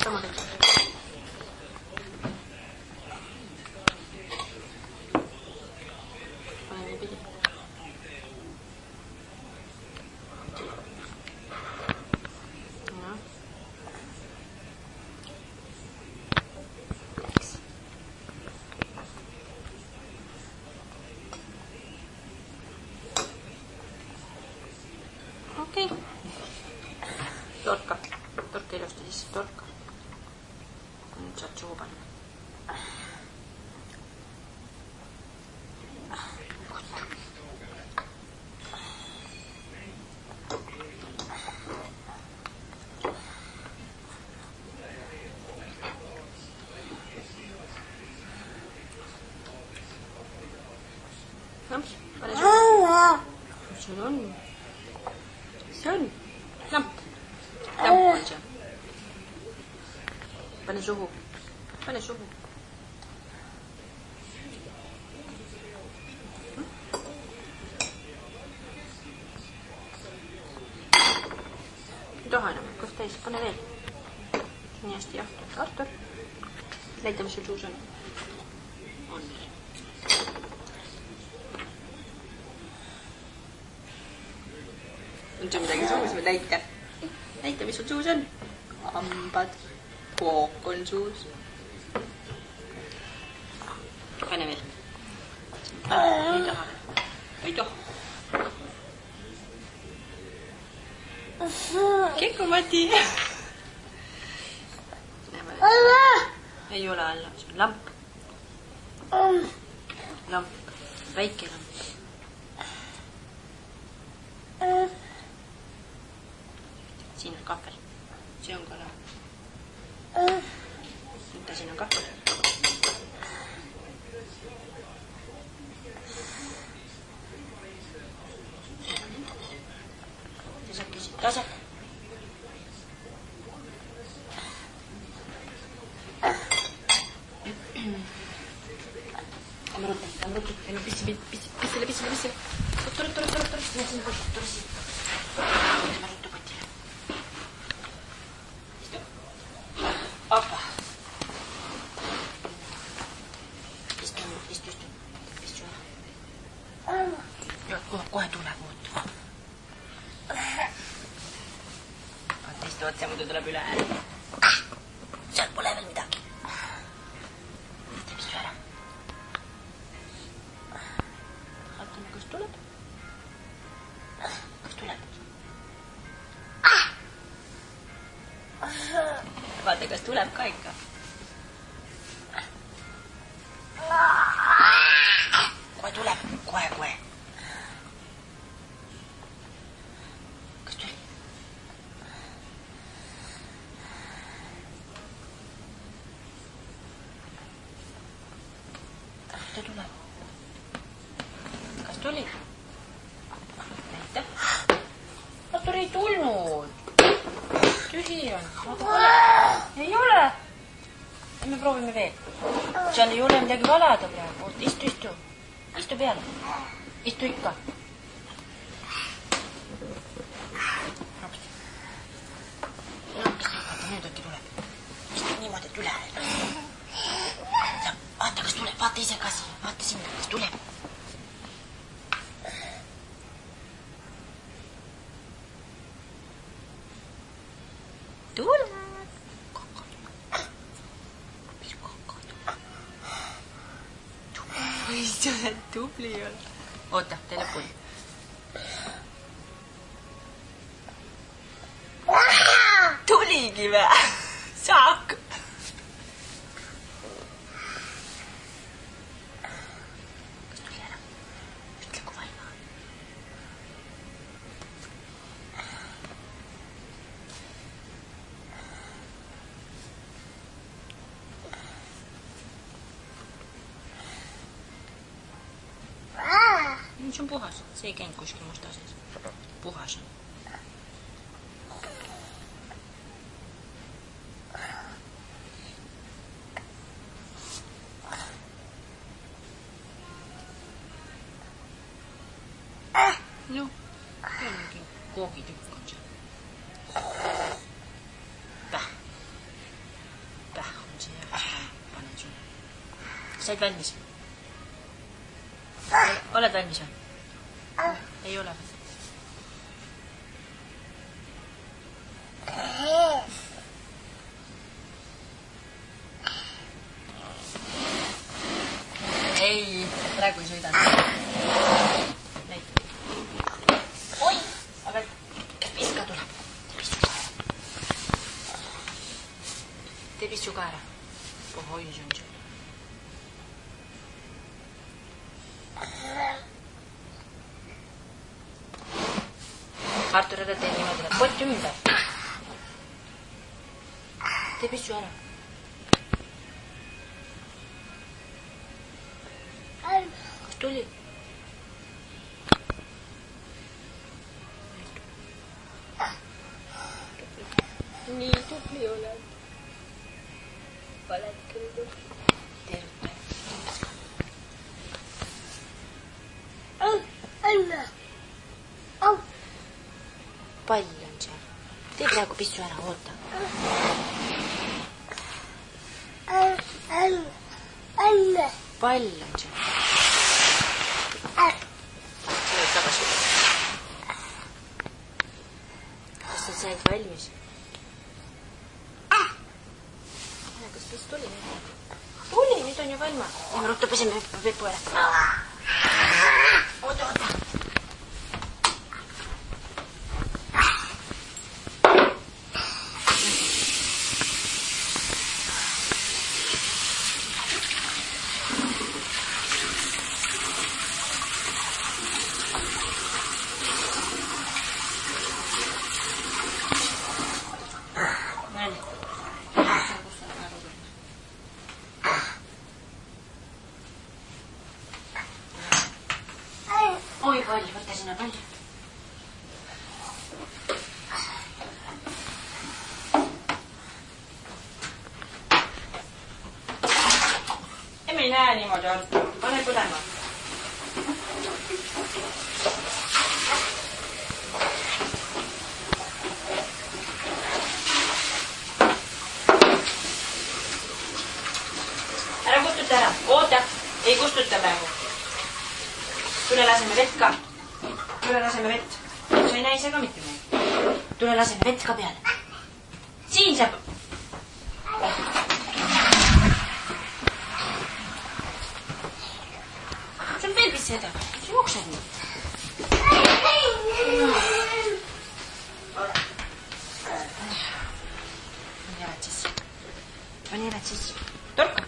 sama tegi. Pane nii pidi. Okei. Torka ilusti sisse, torka. Nüüd saad suhu panna. Lamps, pane suhu. Sul on. See on lamp. Lamp on see. Pane suhu. Pane suhu. Ei taha enam, kas täis? Pane veel. Nii hästi jahtu. Artur. Näita, mis sul suus on. On. On sul midagi suus või näita? Näita, mis sul suus on. Hambad. Kook on suus. Pane veel. Ei taha. Ei taha. Keku Mati. Ei ole alla. See on lamp. Lamp. Väike lamp. Siin on kahvel. See on ka lamp. Võta, siin on kahvel. Tasake siit, tasake. Lähme rutu. Lähme pissile. Tule. Lähme sinna potti, tule siia. Lähme rutu potile. Istu. Opa. Istu. Kohe tuleb muutu. Istu otse, muidu tuleb üle ääre. Seal pole veel midagi. Istu ära. Vaatame, kas tuleb. Vaata, kas tuleb ka ikka. Kohe tuleb. Kohe. Kas tuli? Ta tuleb. Kas tuli? Näita. Artur ei tulnud. Tühi on. Ei ole. Me proovime veel. Seal ei ole midagi valada praegu. Istu. Istu peale. Istu ikka. Vaata, nüüd äkki tuleb. Istu niimoodi, et üle. Vaata, kas tuleb. Vaata ise ka siin. Vaata sinna, kas tuleb. Tuleb. Oi, sa oled tubli olnud. Oota, tee lõpuni. Tuligi vä? Saak. Kas tuli ära? Ütle, kui vaima on. See on puhas. See ei käinud kuskil musta sees. Puhas on. No, see on mingi koogitükk on see. Täh. Said valmis? Oled valmis või? Ei ole. Ei, praegu ei sõida. Oi, aga piska tuleb. Tee pissu ka ära. Pohoi, see on see. Artur, ära tee niimoodi, et pott ümber. Tee pissu ära. Kas tuli? Nii tubli oled. Oled küll tubli. Terve. Pall on seal. Tee praegu pissu ära, oota. Pall on seal. Tuled tagasi. Kas sa said valmis? Kas piss tuli? Tuli, nüüd on ju valma. Lähme ruttu peseme Pepu ära. Oota. Oi, pall, võtta sinna pall. Emme ei näe niimoodi, Artur. Pane põlema. Ära kustuta ära. Oota, ei kustuta praegu. Tule laseme vett ka. Tule laseme vett. Sa ei näe ise ka mitte midagi. Tule laseme vett ka peale. Siin saab. See on veel pissi häda. Sa jooksed nii. Pani jalad sisse. Torka.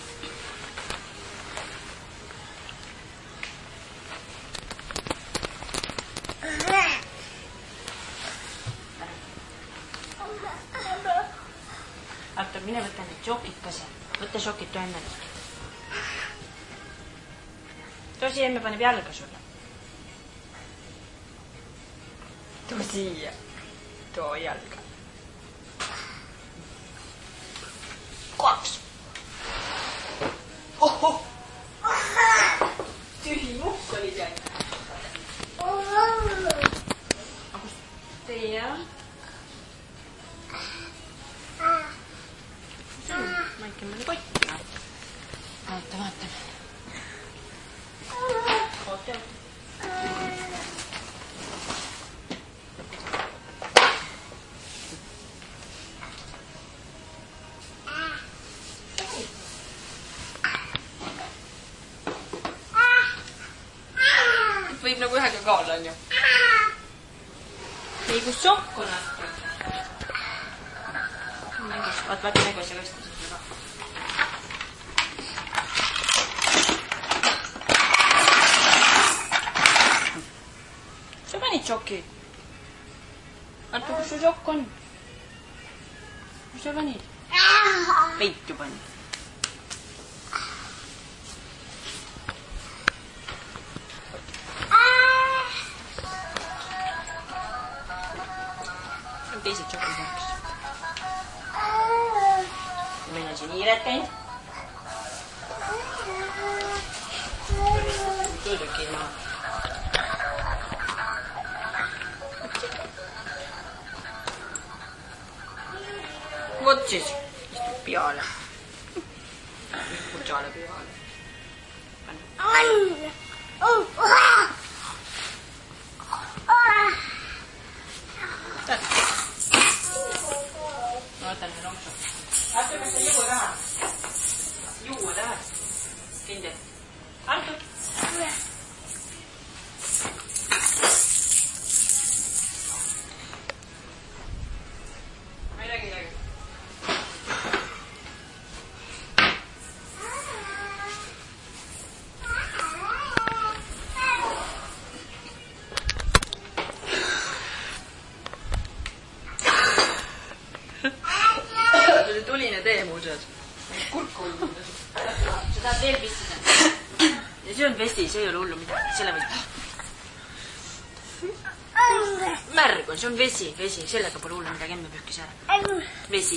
Artur, mine võta need šokid ka seal. Võta šokid, too emme. Too siia, emme paneb jalga sulle. Too siia. Too jalga. 2. Ohoh! Tühi mukk oli seal. Teie? Maike mõne kotti. Oota, vaatame. Oota. Võib nagu ühega ka olla, on ju. Ei, kus šokk on Artur. Vaata nägu ja lõsta siis ka. Sa panid šoki? Artur, kus su šokk on? Kus sa panid? Peitu panid. Teised šokid oleks. Meil on siin hiired käinud. Tuuduki ilma. Vot siis istub peale. Kutšale peale. Ma võtan see ronksu. Artur, kas sa juua tahad? Juua tahad? Kindel? Artur? Ma ei räägi midagi. Tuline tee muuseas. Kurku oli muuseas. Sa tahad veel pissida? Ja see on vesi, see ei ole hullu midagi. Selle võid. Märg on, see on vesi. Sellega pole hullu midagi, emme pühkis ära. Vesi.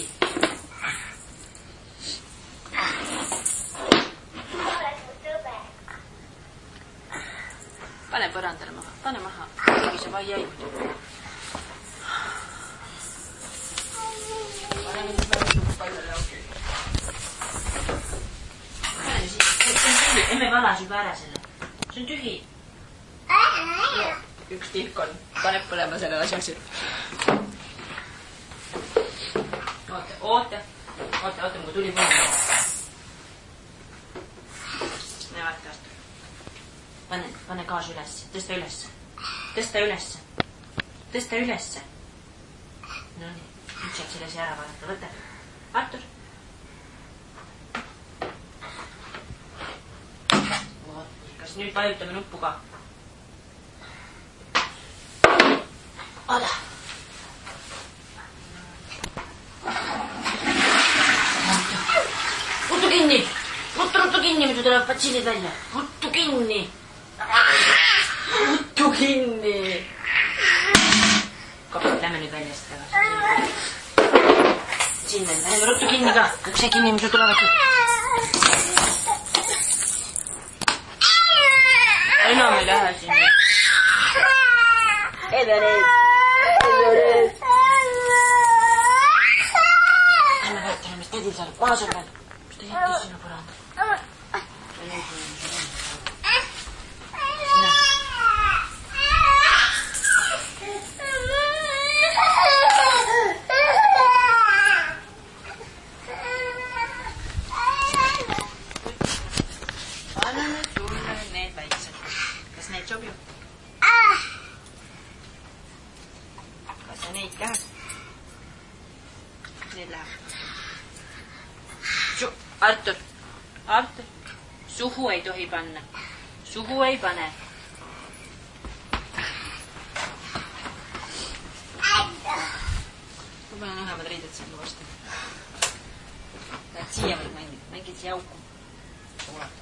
Pane põrandale maha. Pane maha. Kuigi see vai jäi muidu. Emme valas juba ära selle. See on tühi. Üks tilk on. Paneb põlema selle asjaks. Oote, kui tuli põlema. Näe, vaata. Pane gaas üles. Tõsta ülesse. No nii. Üks jääb selle siia ära vaadata. Võta. Artur. Kas nüüd vajutame nuppu ka? Oda. Ruttu kinni. Ruttu kinni, muidu tulevad patsilid välja. Ruttu kinni. Kapid, lähme nüüd väljast tagasi. Sinna, lähme ruttu kinni ka. Ukse kinni, muidu tulevad. Enam ei lähe sinna. Everest. Lähme vaatame, mis tedil seal paasub veel. Mis ta jättis sinna põranda? Anname sulle need väiksed. Kas neid sobib? Kas sa neid tahad? Need läheb. Artur. Suhu ei tohi panna. Suhu ei pane. Ma panen õhemad riided sinna vastu. Lähed siia või mängid siia auku. Ulatad.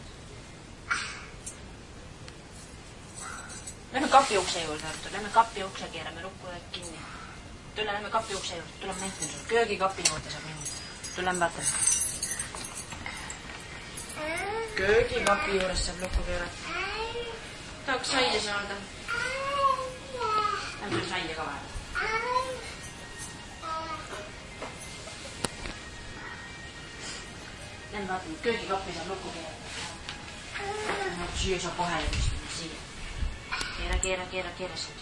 Lähme kapi ukse juurde, Artur. Lähme kapi ukse, keerame rukkuleed kinni. Lähme kapi ukse juurde. Tuleb näitan sul. Köögikapi juurde saab minna. Tuleme vaatame. Köögikapi juures saab lukku keerata. Tahaks saia saada. Lähme sul saia ka vahel. Lähme vaatame. Köögikapi saab lukku keerata. Süüa saab vahele kuskile siia. Keera siit.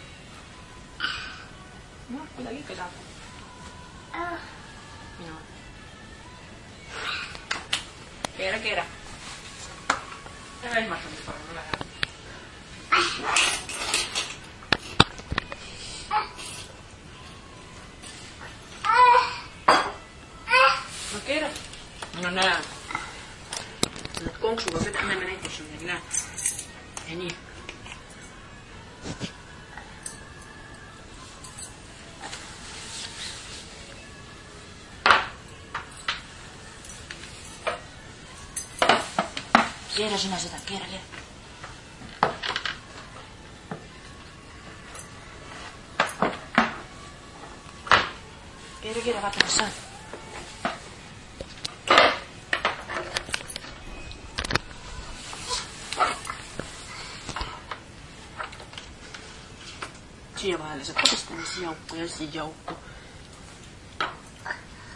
Noh, midagi ikka saab. Minu. Keera. Lähme ehmatame palun, ole hea. No keera. No näe. Nad konksuga võtame näiteks sul midagi, näe. Ja nii. Keera sina seda, keera. Keera, vaata, kas saad. Siia vahele saab kodistame siia auku ja siia auku.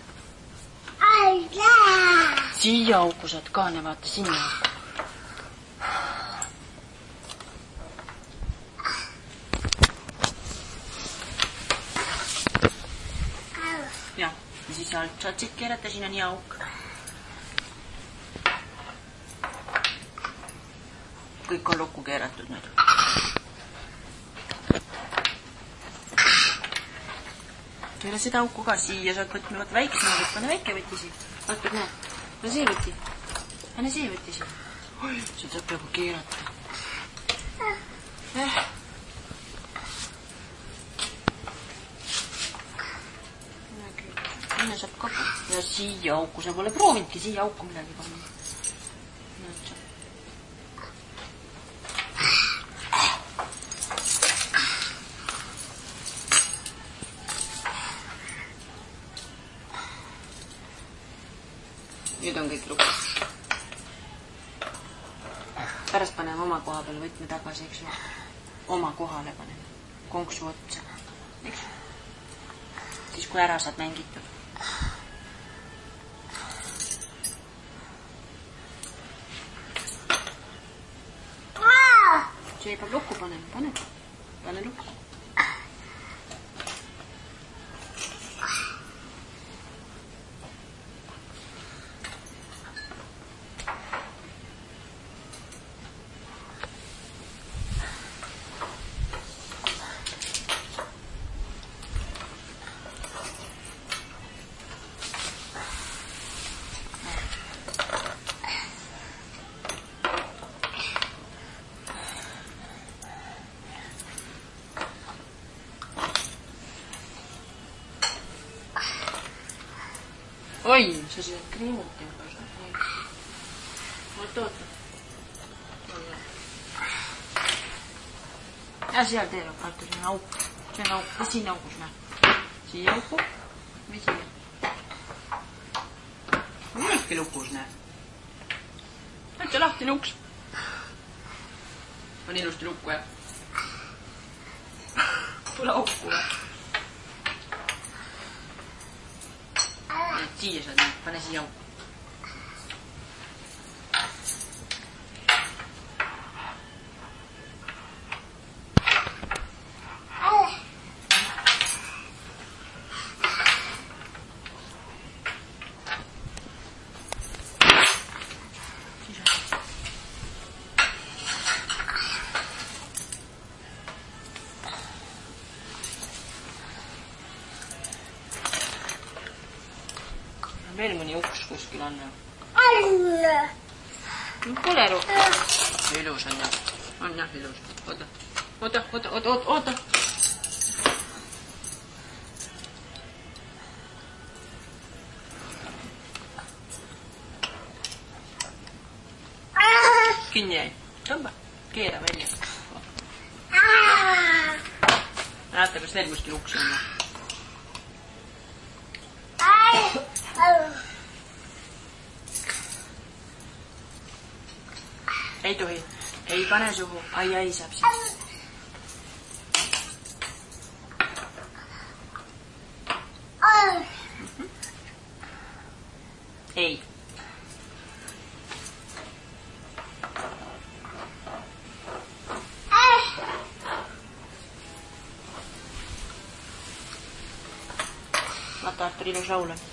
Siia auku saad ka, ne vaata sinna auku. siis alt saad siit keerata, siin on nii auk. Kõik on lukku keeratud nüüd. Teile seda auku ka siia saad võtma, vaata väiksema võt, pane väike võti siit. Vaata, näe, pane see võti. Pane see võti siit. Siin saab peaaegu keerata. Sinna saab ka. Ja siia auku, sa pole proovinudki siia auku midagi panna. Nüüd on kõik lukus. Pärast paneme oma koha peale võtme tagasi, eks ju. Oma kohale paneme. Konksu otsa. Eks ju. Siis kui ära saad mängitud. See peab lukku panema. Pane lukku. Oi, sa siia kriimuti juba saad. Oota. Ja seal teeb vaata, see on auk. See on auk, mis siin augus näe? Siia auku või siia? Mõnedki lukus näe. Üldse lahtine uks. On ilusti lukku, jah? Tule auku. Siia saad nüüd, pane siia auku. Veel mõni uks kuskil on. Pole rohkem. Ilus on jah. On jah ilus. Oota. Kinni jäi. Tõmba. Keera välja. Näete, kas veel kuskil uks on. Ei tohi. Ei pane suhu. Ai saab siin. Ei. Vaata, Artur, ilus laul on.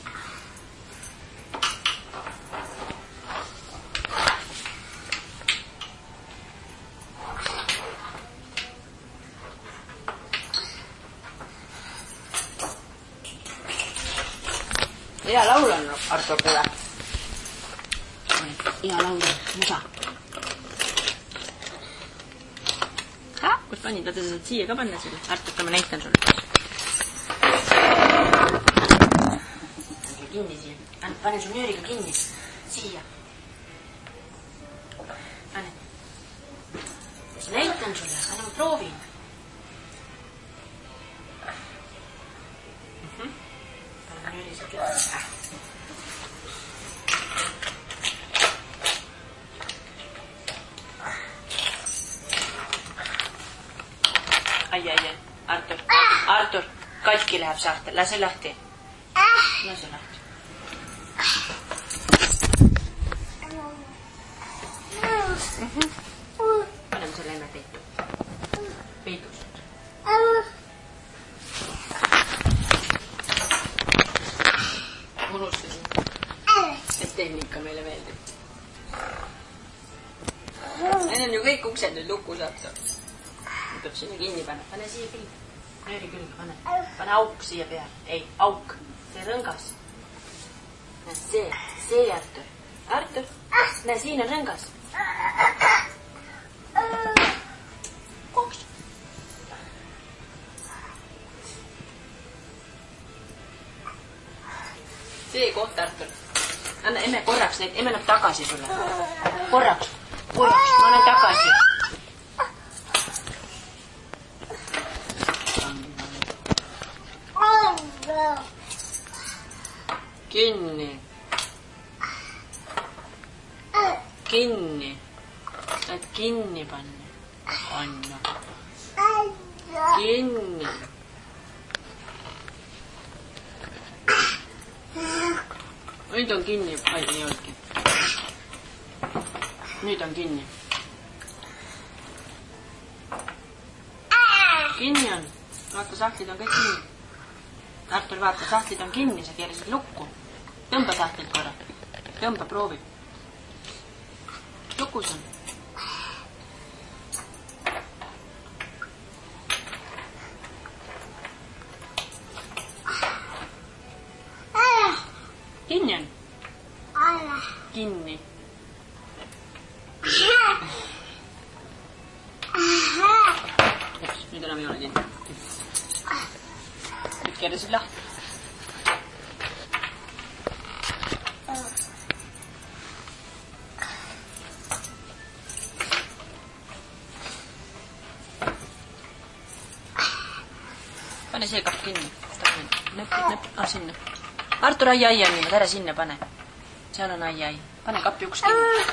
Hea laul on, Artur, kuule. Hea laul on, musa. Kus panin? Vaata, sa saad siia ka panna selle. Artur, ma näitan sulle. Kinni siia. Pane su nööriga kinni. Siia. Pane. Siis näitan sulle. Anna ma proovin. Pane nööri siia küll. Ai. Artur, katki läheb saartel. Lase lahti. Lase lahti. Paneme selle emme peitu. Peitus. unustasin, et tehnika meile meeldib. Need on ju kõik uksed nüüd luku saata. Peab sinna kinni panna. Pane siia külge. Nööri külge pane. Pane auk siia peale. Ei, auk. See rõngas. See Artur. Artur, näe, siin on rõngas. Koks. See koht, Artur. Anna emme korraks neid, emme näeb tagasi sulle. Korraks, ma olen tagasi. Kinni. Kinni. Saad kinni panna. Anna. Kinni. Nüüd on kinni. Ai, ei olnudki. Nüüd on kinni. Kinni on. Vaata, sahtlid on kõik kinni. Artur, vaata, sahtlid on kinni, sa keerasid lukku. Tõmba sahtlilt korra. Tõmba, proovi. Lukus on. Kinni on. Kinni. Nüüd enam ei ole kinni. Nüüd keerasid lahti. Pane see kapp kinni. Näpp. Sinna. Artur, ai on niimoodi, ära sinna pane. Seal on ai. Pane kappi uks kinni.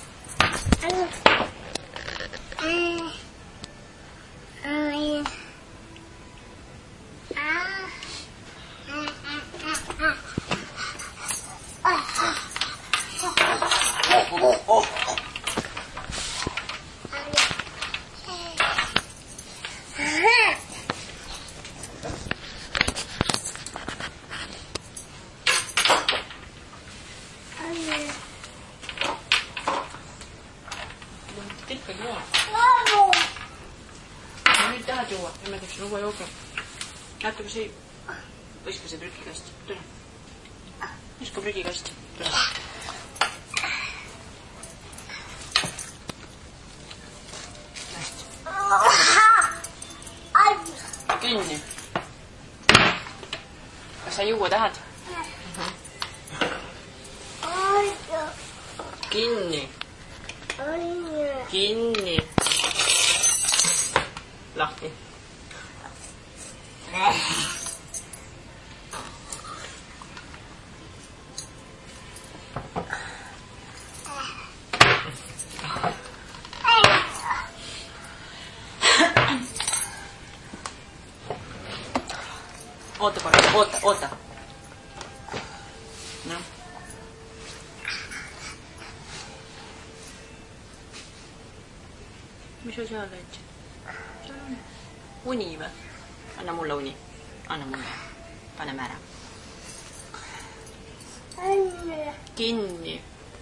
Nüüd tahad juua, emme teeks uue joogi. Näete, kui see võiska see prügikasti. Tule. Võiska prügikasti. Tule. Kinni. Kas sa juua tahad? Kinni. Kinni. Lahti. Oota korra, oota. No. Mis sa seal leidsid? Uni või? Anna mulle uni. Anna mulle. Paneme ära. Kinni.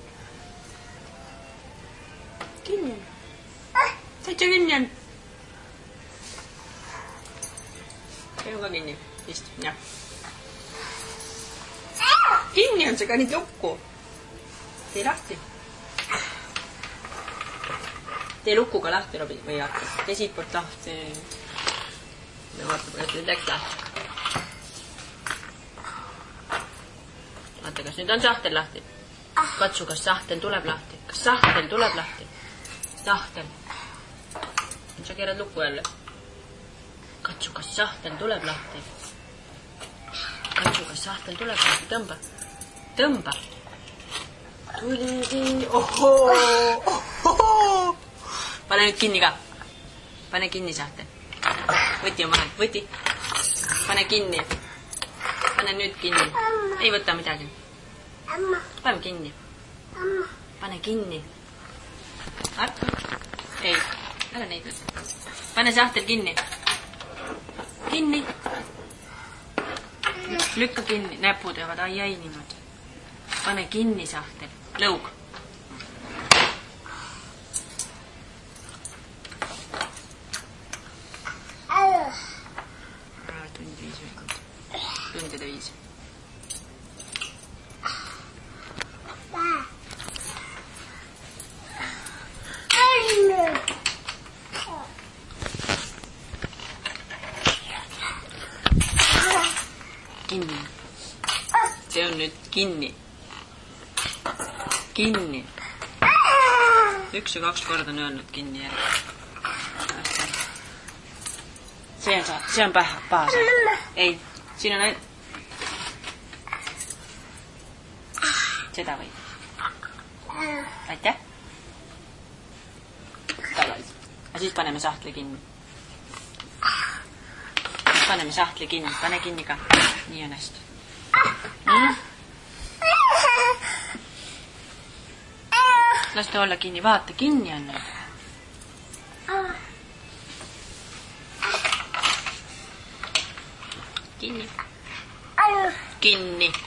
Kinni on. Täitsa kinni on. See on ka kinni. Vist, jah. Kinni on see ka nüüd lukku. Tee lahti. Tee lukuga lahti, Robi, või hakka. Tee siit poolt lahti. Me vaatame, et nüüd läks lahti. Vaata, kas nüüd on sahtel lahti? Katsu, kas sahtel tuleb lahti? Kas sahtel tuleb lahti? Sahtel. Sa keerad lukku jälle. Katsu, kas sahtel tuleb lahti? Katsu, kas sahtel tuleb lahti? Tõmba. Tõmba. Tuligi. Ohoo. Pane nüüd kinni ka. Pane kinni sahtel. Võti on vahel. Võti. Pane kinni. Pane nüüd kinni. Ei võta midagi. Pane kinni. Pane kinni. Artur. Ei. Ära neid võtta. Pane sahtel kinni. Kinni. Lükka kinni, näpud jäävad ai niimoodi. Pane kinni sahtel. Lõug. Tundide viis. Kinni. See on nüüd kinni. Kinni. 1 ja 2 korda on öelnud kinni järgi. See on paha. Ei, siin on ainult. Seda või? Aitäh. Tagasi. Ja siis paneme sahtli kinni. Paneme sahtli kinni. Pane kinni ka. Nii on hästi. Las ta olla kinni. Vaata, kinni on nüüd. Kinni. Kinni.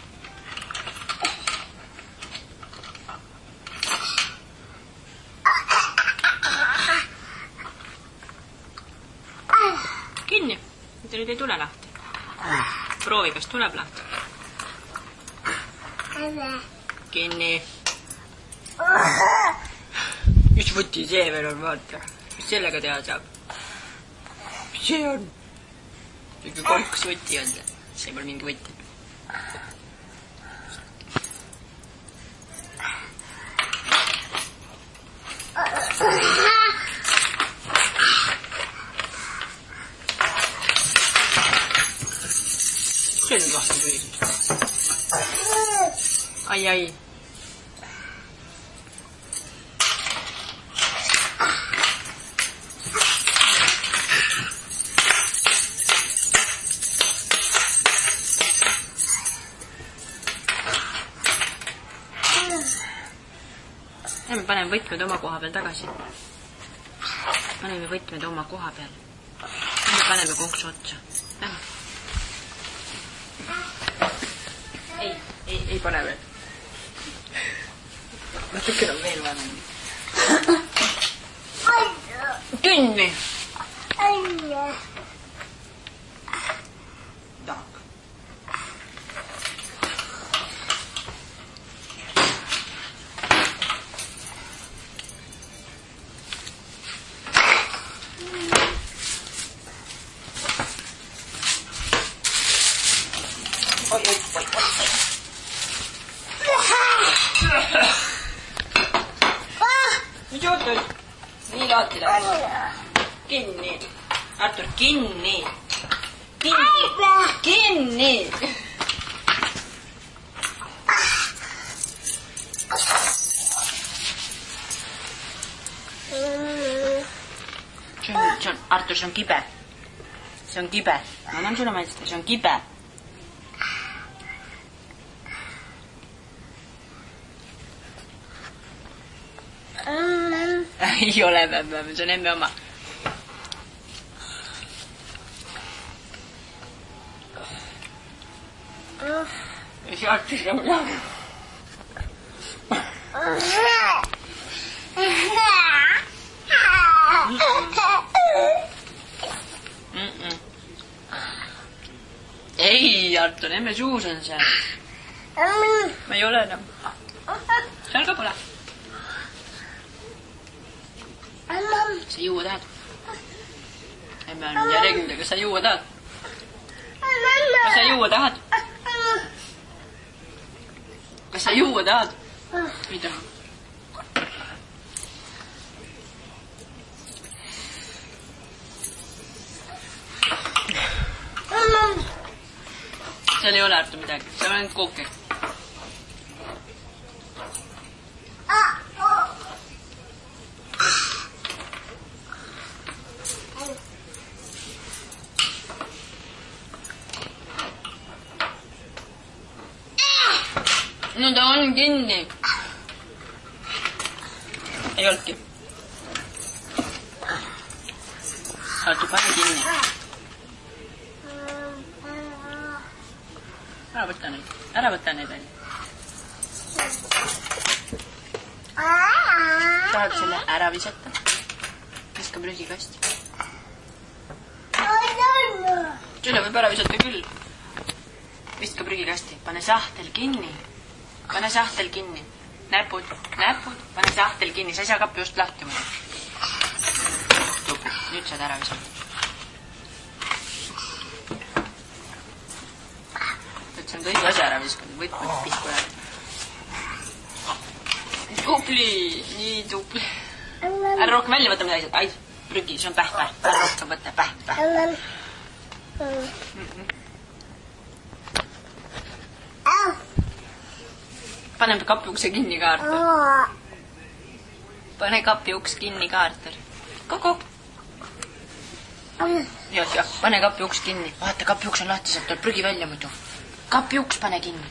Kinni. Mitte nüüd ei tule lahti. Proovi, kas tuleb lahti. Kinni. Mis võti see veel on, vaata. Mis sellega teha saab? Mis see on? Mingi kolks võti on see. See pole mingi võti. See on lahti põhiselt. Ai. Ja me paneme võtmed oma koha peal tagasi. Paneme võtmed oma koha peal. Ja me paneme konksu otsa. Ei pane veel. Natuke on veel vanem. Kinni. Tak. Oi. Mis juhtus? Nii lahti läks. Kinni. Artur, kinni. Kinni. Artur, see on kibe. See on kibe. Ma annan sulle maitsta, see on kibe. Ei ole mämm, see on emme oma. Sealt siis on läbi. Ei, Artur, emme suus on see. Ma ei ole enam. Seal ka pole. Sa juua tahad? Emme on järjekümne, kas sa juua tahad? Kas sa juua tahad? Kas sa juua tahad? Ei taha. Seal ei ole Artur midagi, seal on kooke. No ta on kinni. Ei olnudki. Artur, pane kinni. ära võta neid välja. Tahad selle ära visata? Viska prügikasti. Selle võib ära visata küll. Viska prügikasti. Pane sahtel kinni. Pane sahtel kinni. Näpud. Pane sahtel kinni. Sa ei saa kappi just lahti mõne. Nüüd saad ära visata. See on kõigi asja ära viskanud. Võtmed pisku ära. Tubli. Nii tubli. Ära rohkem välja võtta midagi. Ai, prügi. See on päh. Ära rohkem võtta. Päh. Pane kapi ukse kinni ka, Artur. Pane kapi uks kinni ka, Artur. Kogu. Jah. Pane kapi uks kinni. Vaata, kapi uks on lahti, sealt tuleb prügi välja muidu. Kapi uks pane kinni.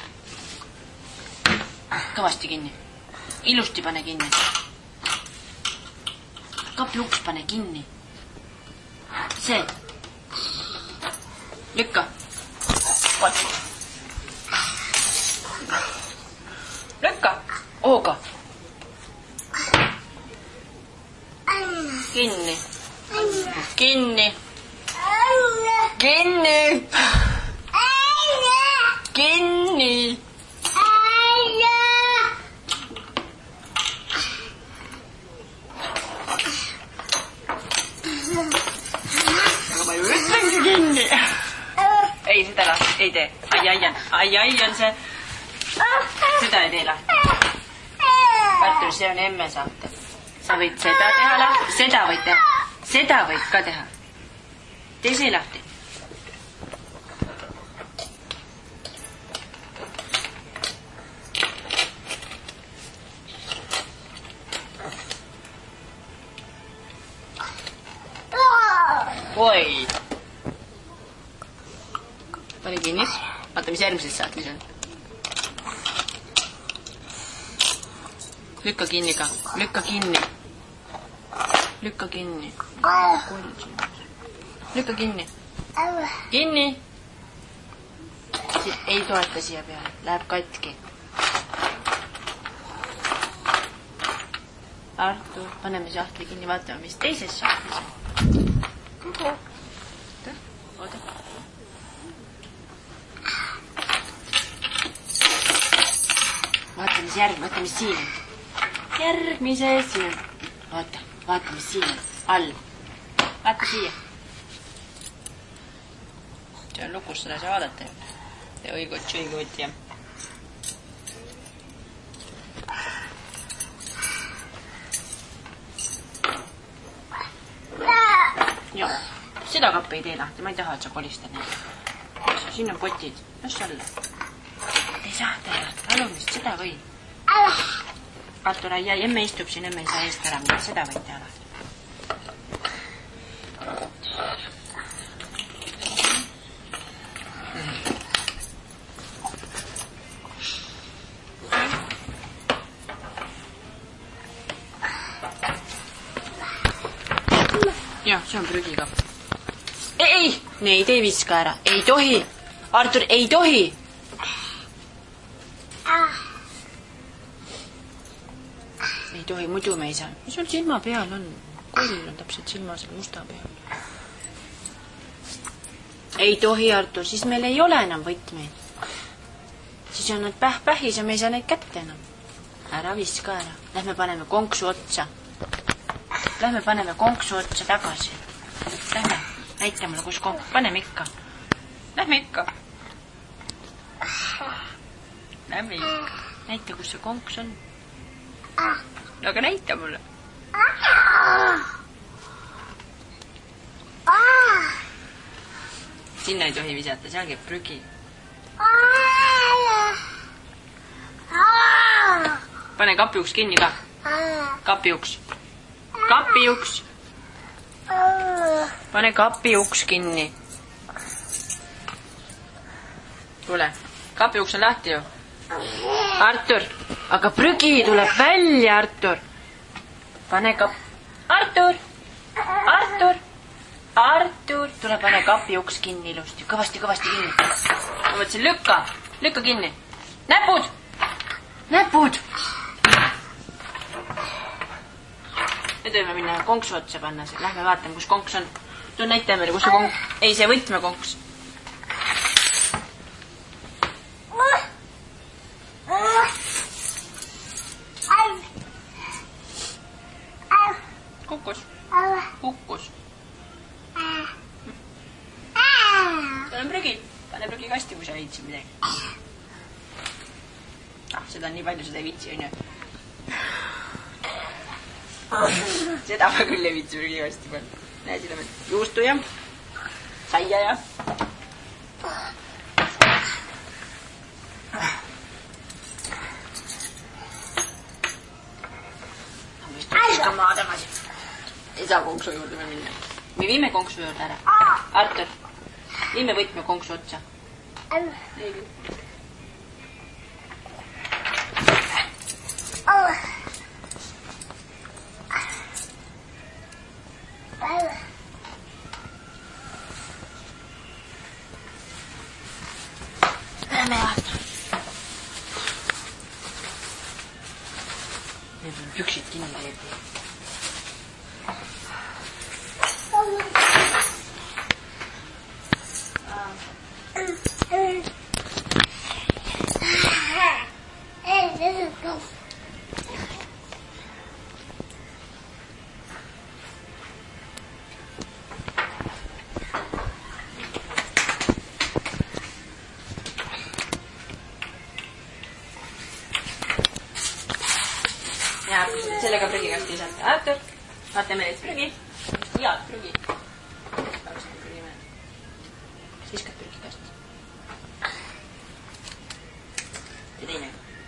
Kõvasti kinni. Ilusti pane kinni. Kapi uks pane kinni. See. Lükka. Lükka. Ooga. Kinni. Kinni. Kinni. Kinni. Aga ma ju ütlengi kinni. Ei, seda lahti ei tee. Ai on see. Seda ei tee lahti. Artur, see on emme sahtel. Sa võid seda teha lahti. Seda võid teha. Seda võid ka teha. Tee see lahti. Oi. Pane kinni. Vaata, mis järgmises saatmis on. Lükka kinni ka. Lükka kinni. Lükka kinni. Lükka kinni. Kinni. Ei toeta siia peale. Läheb katki. Artur, paneme sahtli kinni. Vaatame, mis teises sahtlis on. Oota. Vaata, mis vaata, mis siin on. Järgmises siin. Vaata, mis siin on. All. Vaata siia. See on lukus, seda ei saa vaadata. Õigõtt, jah. Joo, seda kappi ei tee lahti. Ma ei taha, et sa kolistad neid. Siin on potid. Las olla. Ei saa teha lahti. Alumist, seda võid. Artur, emme istub siin, emme ei saa eest ära minna. Seda võid teha lahti. Jah, see on prügikapp. Ei! Neid ei viska ära. Ei tohi. Artur, ei tohi. Ei tohi, muidu me ei saa. Mis sul silma peal on? Koll on täpselt silma selle musta peal. Ei tohi, Artur, siis meil ei ole enam võtmeid. Siis on nad pähis ja me ei saa neid kätte enam. Ära viska ära. Lähme paneme konksu otsa. Lähme paneme konksu otsa tagasi. Lähme, näita mulle, kus konks. Paneme ikka. Lähme ikka. Lähme ikka. Näita, kus see konks on. No aga näita mulle. Sinna ei tohi visata, seal käib prügi. Pane kapiuks kinni ka. Kapiuks. Kapiuks. Pane kapiuks kinni. Tule. Kapiuks on lahti ju. Artur. Aga prügi tuleb välja, Artur. Pane Artur. Artur. Artur. Tule pane kapiuks kinni ilusti. Kõvasti kinni. Ma mõtlesin, lükka. lükka kinni. Näpud! Näpud! Nüüd võime minna konksu otsa panna. Lähme vaatame, kus konks on. Tule näita meile, kus see konks... Ei, see võtmekonks. Kukkus. Kukkus. Seal on prügi. Pane prügi kasti, kui sa viitsid midagi. Seda on nii palju, seda ei viitsi, on ju. Seda ma küll ei viitsi prügi kasti panna. Näe, siin on juustu ja saia ja. Viskame maa tagasi. Ei saa konksu juurde me minna. Me viime konksu juurde ära. Artur, viime võtme konksu otsa. Ei küll. Lähme vaatame. Need on püksid kinni teeb. Ja sellega prügikasti saate. Artur, vaata meil prügi. Head prügi. Viskad prügikasti. Ja teine.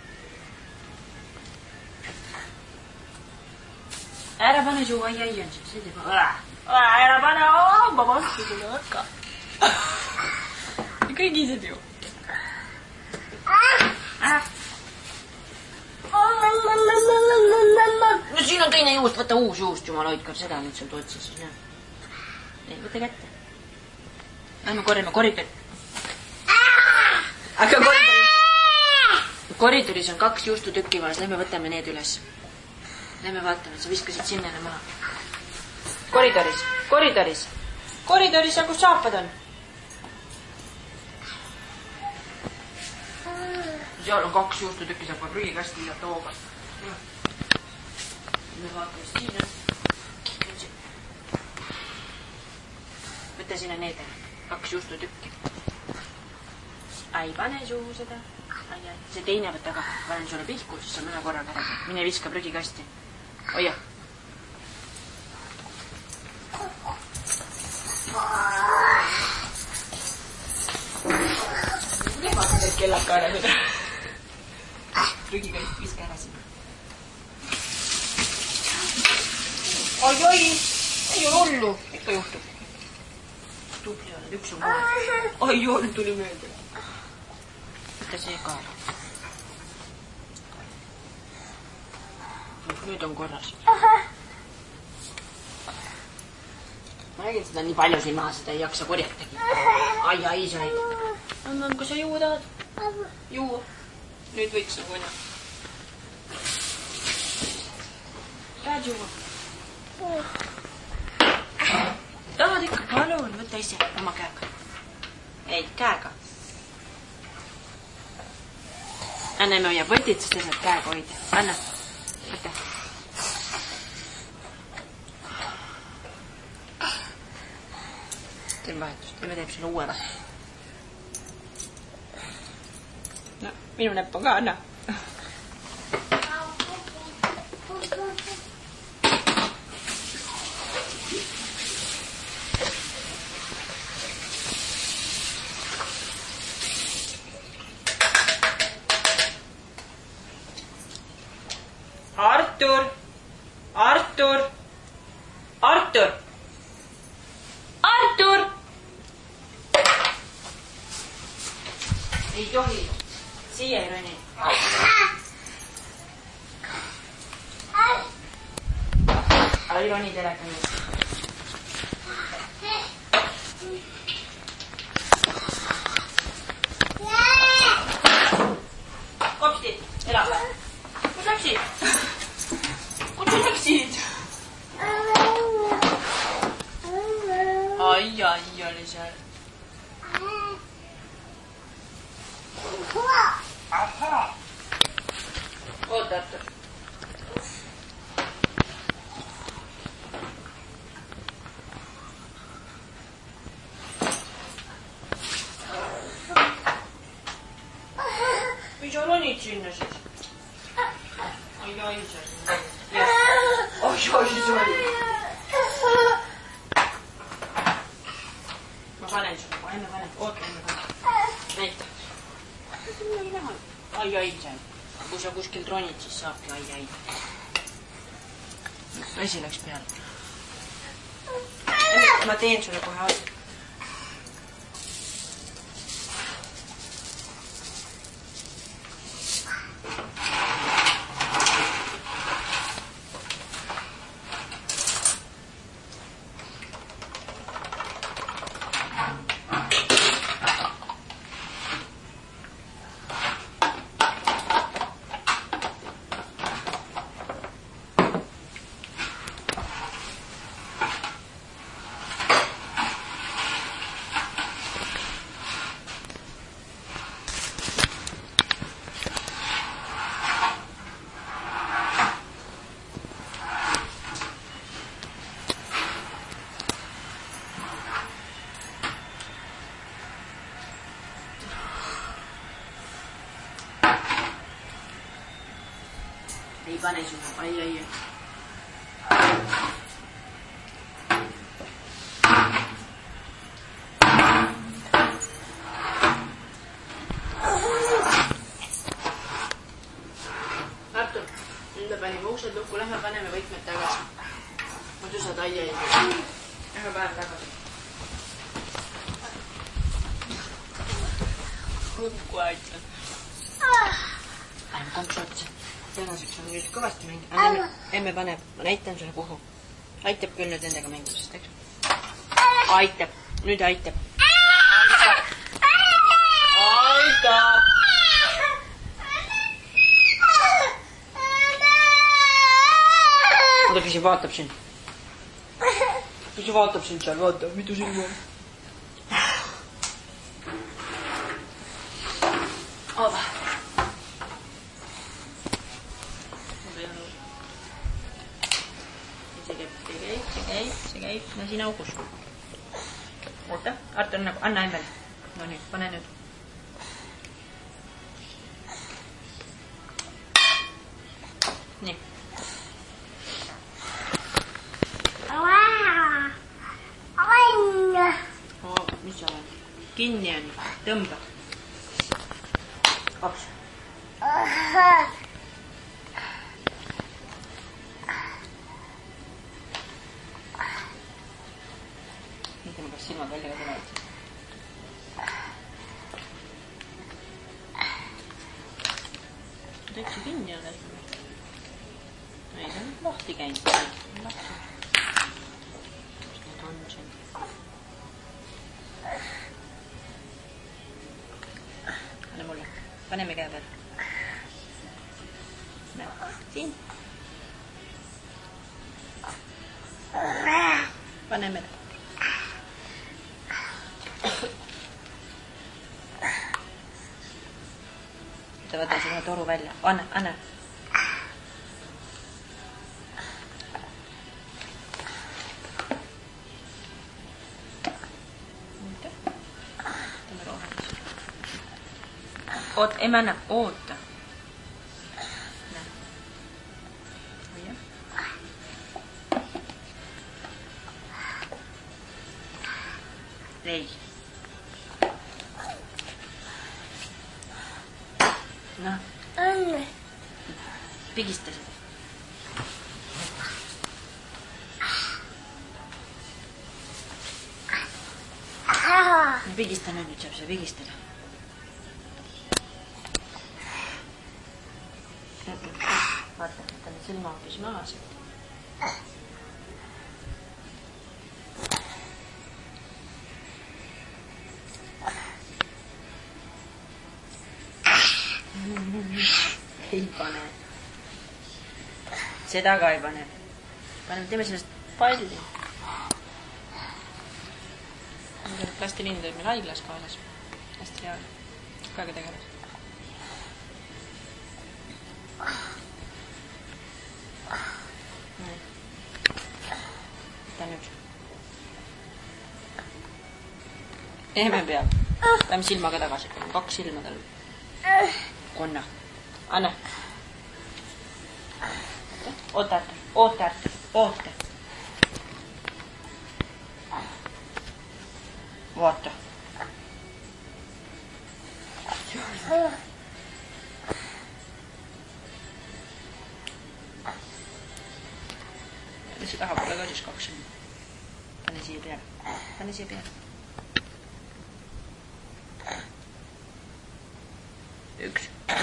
Ära pane suu, ai on see. See teeb. Ära pane, ma vastu sulle võtka. Kõigised ju. No siin on teine juust, võta uus juust, jumal hoidka, seda nüüd seal tootsid siis, näe. Ei, võta kätte. Lähme korjame koridori. Aga koridoris on 2 juustutükki vaas, lähme võtame need üles. Lähme vaatame, et sa viskasid sinnale maha. Koridoris, kus saapad on? Seal on 2 juustutükki, saab prügikasti lisata hooga. Me vaatame siin on. Võta sinna need 2 juustutükki. Ai, pane suu seda. See teine võtta ka. Panen sulle pihku, siis saab ühe korraga ära. Mine viska prügikasti. Oia. Vaata teed kellad ka ära seda. Prügikast viska ära sinna. Oi, ei ole hullu. Ikka juhtub. Tubli oled, üks on kohe. Oi, tuli mööda. Võta see ka ära. Nüüd on korras. Ma räägin seda nii palju siin maha, seda ei jaksa korjatagi. Ai, sa näid. Annan, kui sa juua tahad. Juua. Nüüd võiks nagu näha. Tahad juua? Tahad ikka, palun, võta ise oma käega. Ei, käega. Anna me hoia võtid, sest sa saad käega hoida. Anna, võta. Teeme vahetust, teeme teeb sulle uue vahe. No, minu näpp on ka, anna. Artur! Ei tohi. Siia ei roni. Ai roni teleka nüüd. oota, Artur. Või sa ronid sinna siis? Oi, ma panen sulle, kohe enne panen. Oota, enne panen. Näita. Ai, see. Kui sa kuskilt ronid, siis saabki ai. Asi läks peale. Ma teen sulle kohe asi. Ei pane sulle, ai. Artur, nüüd me panime uksed lukku, lähme paneme võtmed tagasi. Muidu saad ai. Lähme paneme tagasi. Hukku aitab. Lähme konksu otsa. Tänaseks on just kõvasti mängida. Emme paneb, ma näitan sulle kuhu. Aitab küll nüüd nendega mängusest, eks? Aitab, nüüd aitab. Aitab! Oota, kes vaatab sind? Kes vaatab sind seal, vaata, mitu silma on? Oota. See käib, no siin augus. Oota, Artur, anna emmele. No nüüd, pane nüüd. Nii. Mis seal on? Kinni on, tõmbad. Kaks. Mõtleme, kas silmad välja ka tulevad. Täitsa kinni on äsma. Ei, see on lahti käinud. Lahti. Mis need on siin? Anna mulle. Paneme käe peal. Siin. Paneme. Võta sinna toru välja. Anna. Teeme rohelis. Oota, emme annab. Oota. Ei. Noh. Pigista seda. Pigista nüüd saab see pigistada. Vaata, et on silma hoopis maas. Ei pane. Seda ka ei pane. Teeme sellest palli. Plastiliin teeb meil haiglas kaasas. Hästi hea. Kaega tegeles. võta nüüd. Emme peab. Lähme silmaga tagasi. 2 silma tal. Konna. Anna. Oota. Vaata. See tahab olla ka siis 2 silma. Pane siia peale. Üks.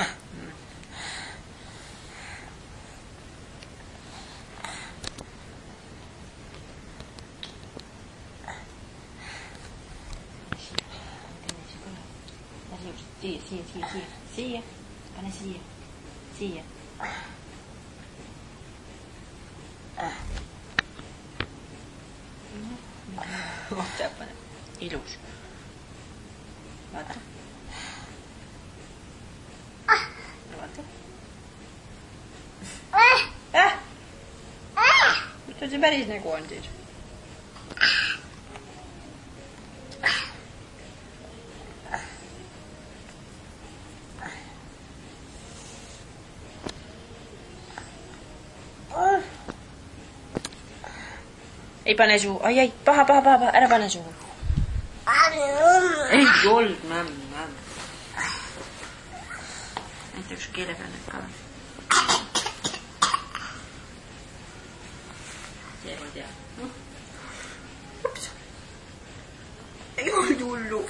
Siia. Pane siia. Vaata, pane. Ilus. Vaata. Mitä se päris nägu on siis? Ei pane suu. Ai, paha. Ära pane suu. Ei olnud, mämm. Näiteks keele peale ka. See ma tean. Ups. Ei olnud hullu.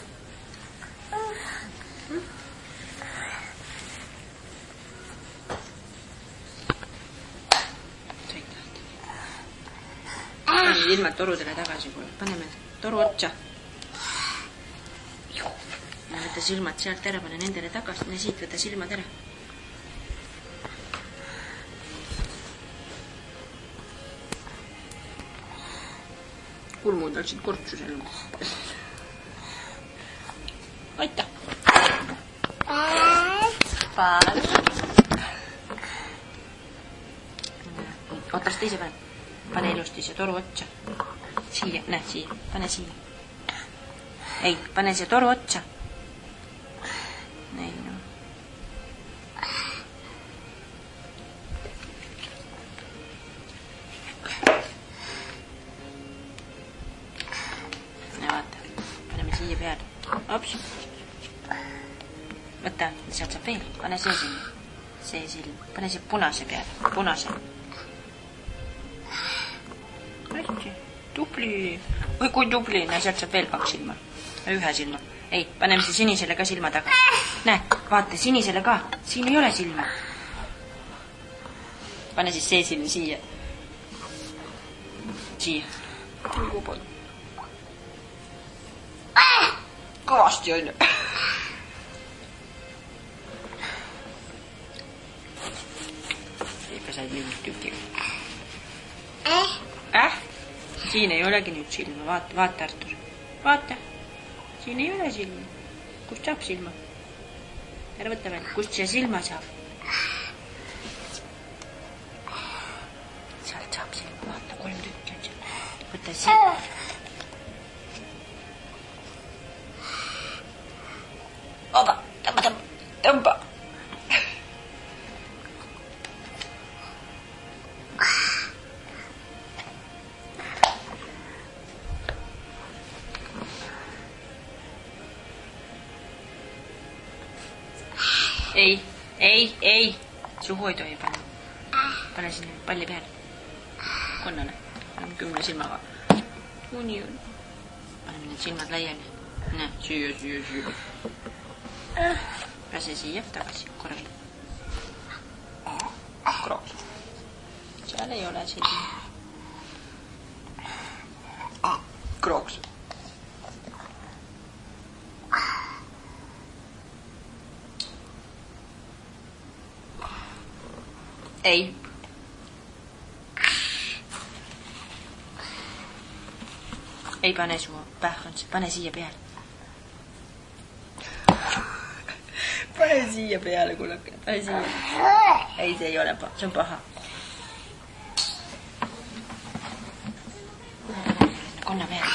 Ilmad torudele tagasi, kui paneme toru otsa. Võta silmad sealt ära, pane nendele tagasi, ne siit võta silmad ära. Kulmud läksid kortsu selma. Aita! Otas teise pane. Pane ilusti see toru otsa. Siia, näe, siia. Pane siia. Ei, pane see toru otsa. Ei, no. Ja vaata. Paneme siia peale. Ops. Võta, sealt saab veel. Pane see silm. See silm. Pane see punase peale. Punase. Tubli. Oi, kui tubli. Näe, sealt saab veel 2 silma. 1 silma. Ei, paneme see sinisele ka silma taga. Näe, vaata, sinisele ka. Siin ei ole silma. Pane siis see silm siia. Siia. Kõvasti on. Ikka said mingit tükki. Siin ei olegi nüüd silma. Vaata, Artur. Vaata. Siin ei ole silma. Kust saab silma? Ära võtta veel. Kust see silma saab? Sealt saab silma. Vaata, 3 tükki on seal. Võta silma. Oba, tõmba. Ei. Suhu ei tohi panna. Pane sinna palli peale. Konnale. 10 silmaga. Uni on. Paneme need silmad laiali. Näe, siia. Pääse siia tagasi. Korra veel. Kroos. Seal ei ole silma. Krooks. Ei. Ei pane su pähkond, pane siia peale. Pane siia peale, kullake. Pane siia. Ei, see ei ole paha. See on paha. Anna peale.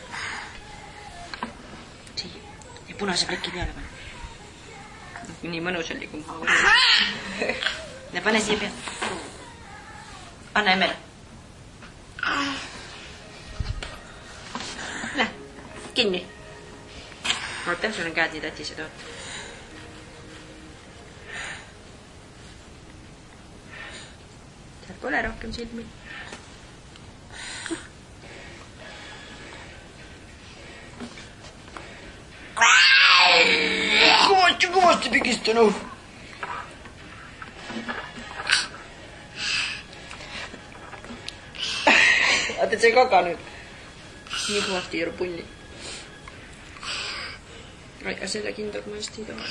Siia. Ja punase pleki peale pane. Nii mõnus oli, kui maha. Ja pane siia peale. Anna Emmele. Läh, kinni. Oota, sul on käed nii tatised, oota. Seal pole rohkem silmi. Kõvasti pigistanud. Vaata, see kaka nüüd. Nii kõvasti ei ole punni. Aga seda kindlalt ma hästi ei taha.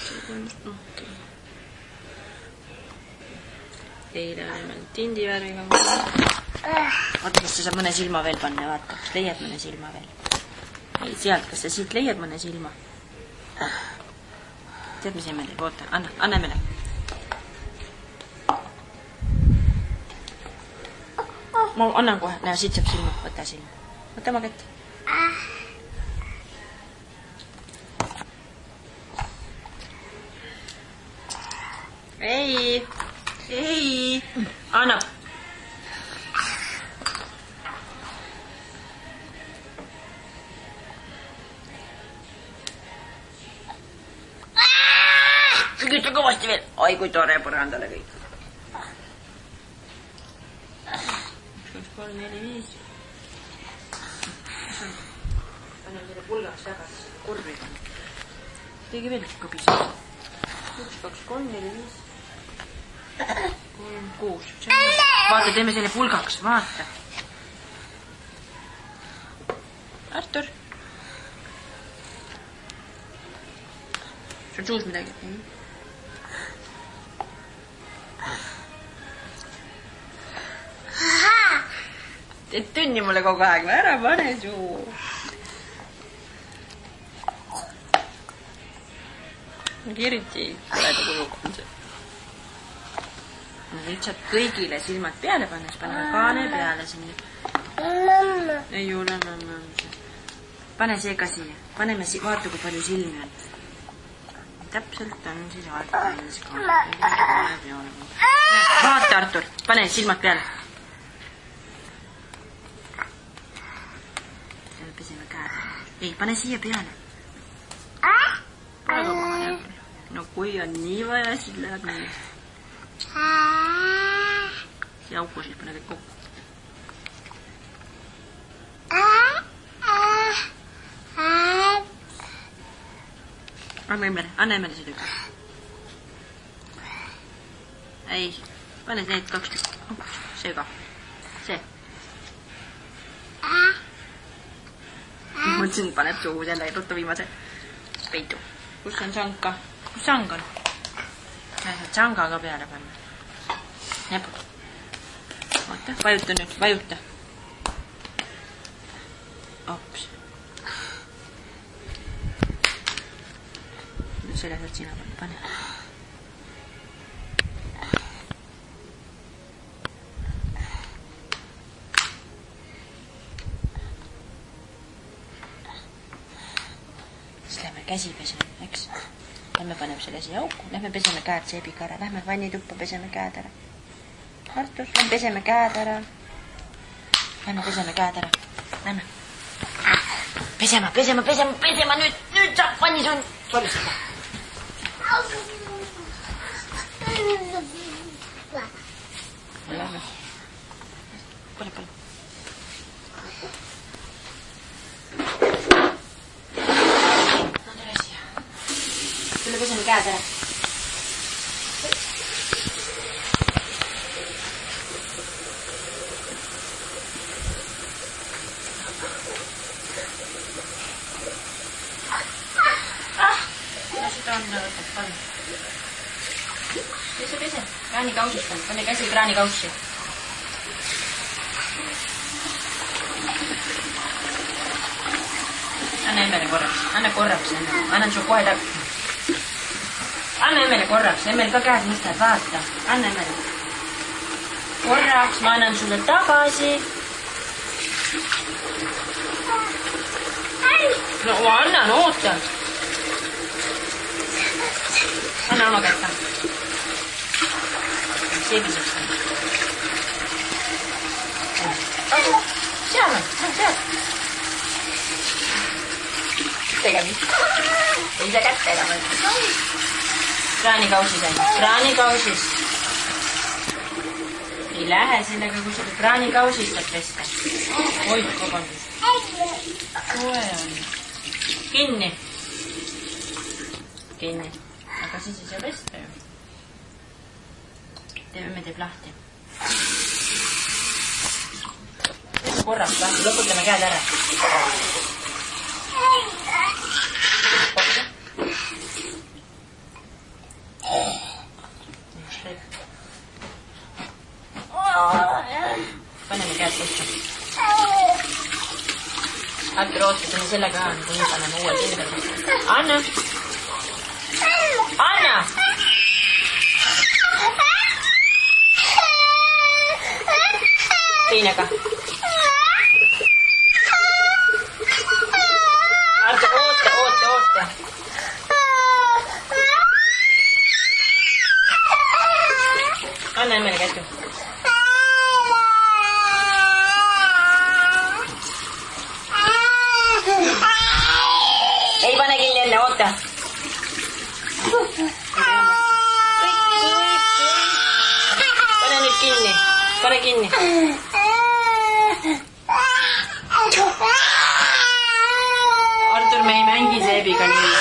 Eile oli meil tindivärviga. Vaata, kas sa saab mõne silma veel panna. Vaata, kas leiad mõne silma veel. Ei, sealt, kas sa siit leiad mõne silma? Tead, mis Emmele? Oota, anna Emmele. Ma annan kohe. Näe, siit saab silma. Võta silma. Võta oma kätt. Ei. Ei. Anna. Sügita kõvasti veel. Ai, kui tore põrandale kõik. 1, 2, 3, 4, 5. Panen selle pulgaks väga kurvi. Tegi veel kõbis. 1, 2, 3, 4, 5. 3, 6. Vaata, teeme selle pulgaks. Vaata. Artur. Sul suus midagi? Teed tünni mulle kogu aeg, ära pane suu. Eriti põleda kujuga on see. Lihtsalt kõigile silmad peale pannes, paneme kaane peale sinna. Ei ole mamma. Pane see ka siia. Paneme siia, vaata kui palju silmi on. Täpselt on siis vaata. Vaata, Artur, pane silmad peale. Peseme käed. Ei, pane siia peale. No kui on nii vaja, siis läheb nii. See auku siis pane kõik kokku. Anna Emmele see tükk. Ei, pane need 2 tükki. See ka. See. Mõtlesin, paneb suhu selle ruttu viimase peitu. Kus on sanka? Kus sang on? Saad sanga ka peale panna. Näpu. Oota, vajuta nüüd, vajuta. Ops. Nüüd selle saad sina panna, pane. Siis lähme käsi peseme, eks? Lähme paneme selle siia auku, lähme peseme käed seebiga ära, lähme vannituppa peseme käed ära. Artur, lähme peseme käed ära. Lähme peseme käed ära, lähme. Pesema, nüüd saab vannis on solistada. Lähme. Pane. Peseme käed ära. Seda on võtad, pane. Pese. Kraanikausist on. Pane käsi kraanikaussi. Anna Emmele korraks. Anna korraks. Annan su kohe tagasi. Anna Emmele korraks. Emmel ka käed mõistad. Vaata. Anna Emmele. Korraks ma annan sulle tagasi. No annan, ootan. Anna oma kätte. Seebiseks. Seal on, seal. Tegemist. Ei saa kätte enam. Kraanikausis on. Kraanikausis. Ei lähe sellega kusagil. Kraanikausis saab pesta. Oi, vabandust. Soe on. Kinni. Kinni. Aga siis ei saa pesta ju. Emme teeb lahti. Korraks lahti. Lõputame käed ära. Paneme käed pihta. Artur ootab, enne selle ka on, kui paneme uuel kindel. Anna! Anna! Teine ka. Artur, oota. Anna emmele kättu. Ei pane kinni enne, oota. Pane nüüd kinni. Pane kinni. Artur, me ei mängi Seebiga nii.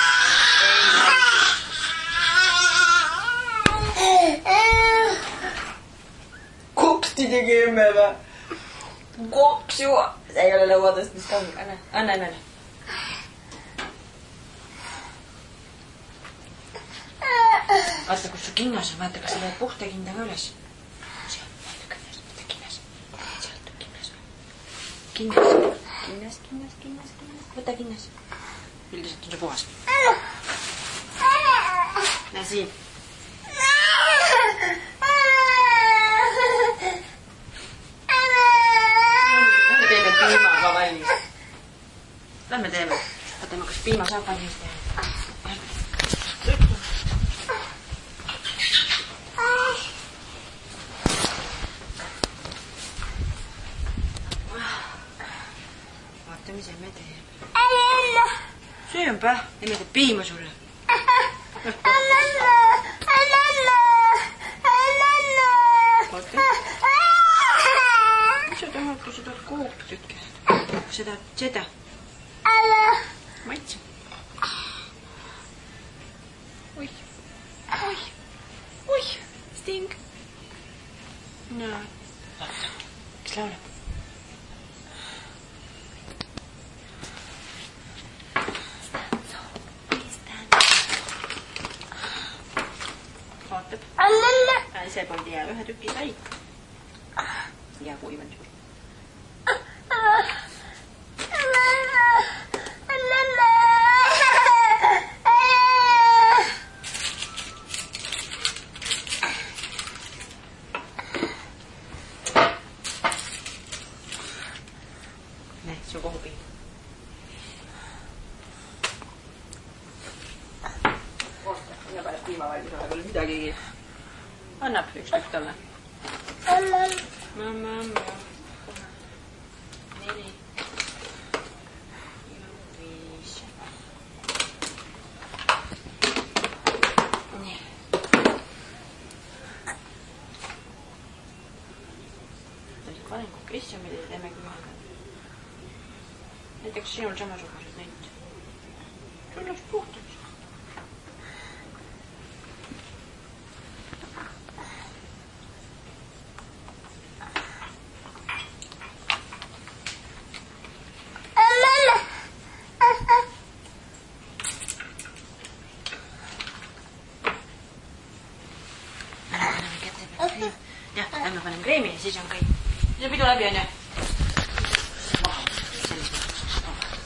Kopsti tegi emme või? Kops ju. See ei ole lõuadest, mis ka on. Anna emmele. Vaata, kus su kinnas on. Vaata, kas sa võid puhta kinda ka üles. Seal, vaata kinnas. Võta kinnas. Sealt on kinnas. Kinnas. Võta kinnas. Üldiselt on see puhas. Näe siin. Lähme teeme piimaga valmis. Lähme teeme. Vaatame, kas piima saab valmis teha. Mis emme teeb? See on päh. Emme teeb piima sulle. Vaata. Mis sa tahad, kui sa tahad koopi tükki? Kas sa tahad seda? Maitse. Oi. Sting. No. Kes laulab? Vaatab. See polnud hea. Ühe tüki sai. Ja kuiv on suur. Näe, su kohupiim. Oota, mina paneb piima valmis, aga küll midagigi. Annab üks tükk talle. Mamma. 4 ja 5. Nii. Panen kokku mida teemegi ühega. Näiteks sinul samasugused näinud. Sul läks puhtaks. Jah, lähme panen kreemi ja siis on kõik. See pidu läbi on ju.